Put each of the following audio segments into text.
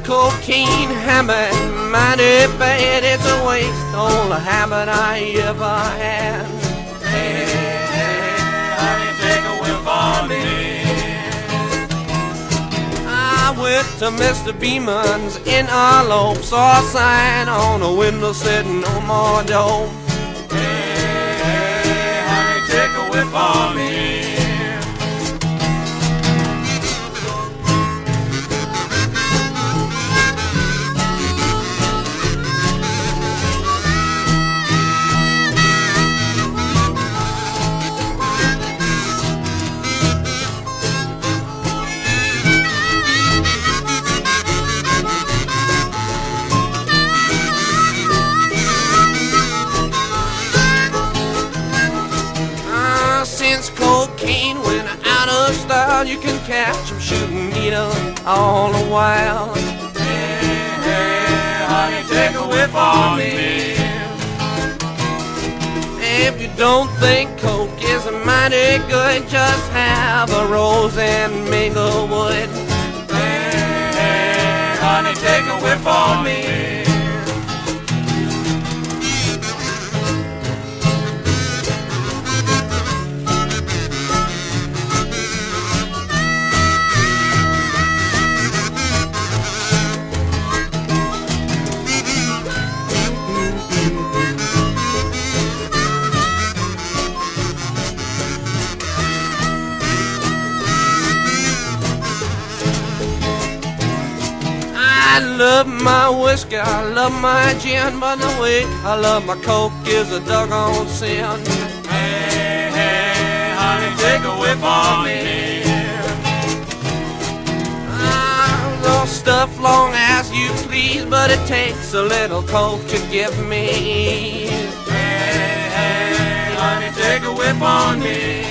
cocaine habit, mighty bad, it's a waste, all the habit I ever had. Hey, hey, honey, take a whiff on me. I went to Mr. Beeman's in Arlo, saw a sign on the window said no more dope. Hey, hey, honey, take a whiff on me. Since cocaine went out of style, you can catch them shooting needles all the while. Hey, hey, honey, take a whiff on me. If you don't think coke is mighty good, just have a rose and minglewood. Hey, hey, honey, take a whiff on me. I love my whiskey, I love my gin, but the way I love my coke is a doggone sin. Hey, hey, honey, take a whiff on me. I'll stuff long as you please, but it takes a little coke to give me. Hey, hey, honey, take a whiff on me.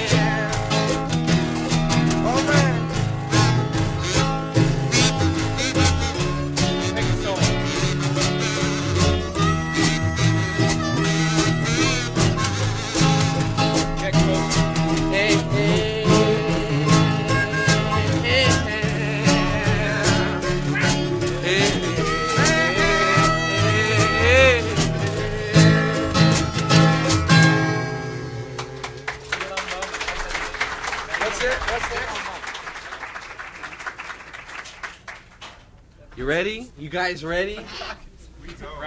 Hey, hey, hey, hey, What's next? You ready? You guys ready?